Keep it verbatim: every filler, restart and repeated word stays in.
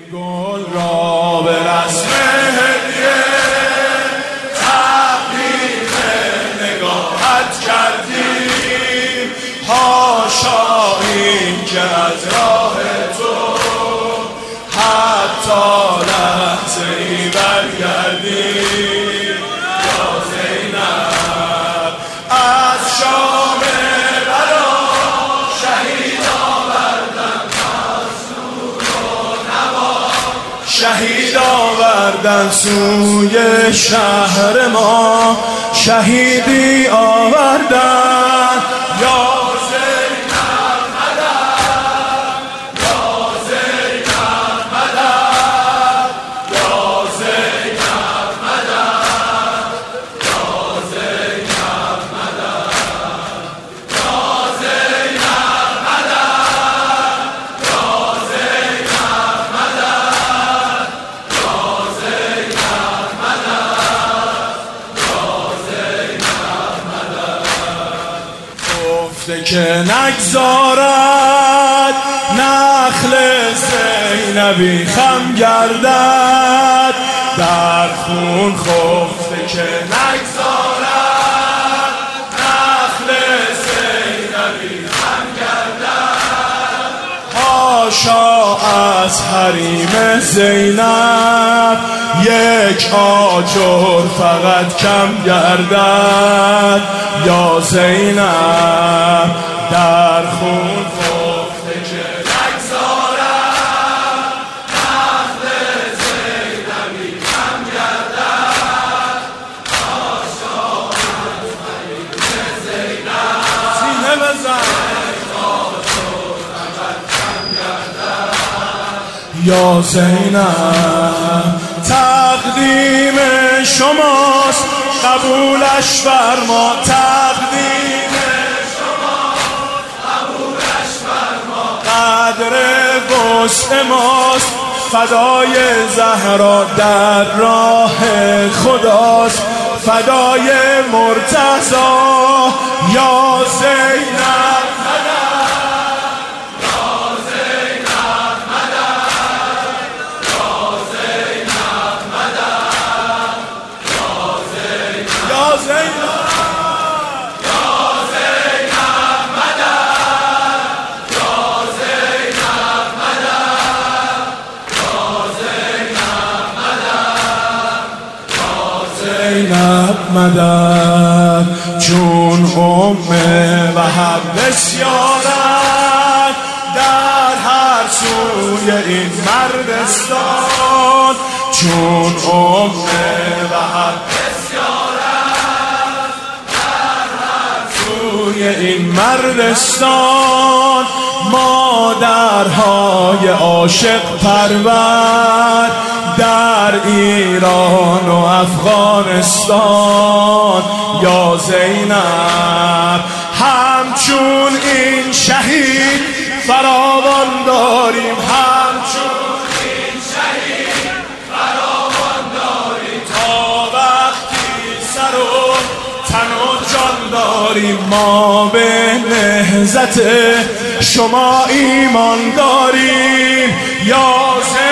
گل را به رسم هدیه تقدیم نگاهت کردیم، حاشا این که از راه تو حتی لحظه ای برگردیم. یا زینب از شام بلا شهید آوردن مسرور و نوا، شهید آوردن سوی شهر ما، شهیدی آوردن. یا که نگذارد نخل زینبی خم گردد، در خون خفته که نگذارد نخل زینبی خم گردد، حاشا از حریم زینب یک آجر فقط کم گردد. یا زینب در خون خفته که نگذارد نخل زینبی کم گردد، حاشا از حریم زینب سینه بزن یا زینب تقدیم شماست قبولش فرما، تقدیم شماست قبولش فرما، قدر وسع ماست فدای زهرا در راه خداست، فدای مرتضی. یا زینب مدد، چون ام وهب بسیارد در هر سوی این مردستان، چون ام وهب بسیارد در هر سوی این مردستان، مادرهای عاشق پرور در ایران و افغانستان. یا زینب همچون این شهید فراوان داریم، همچون این شهید فراوان داریم، تا وقتی سر و تن و جان داریم، ما به نهضت شما ایمان داریم. یا زینب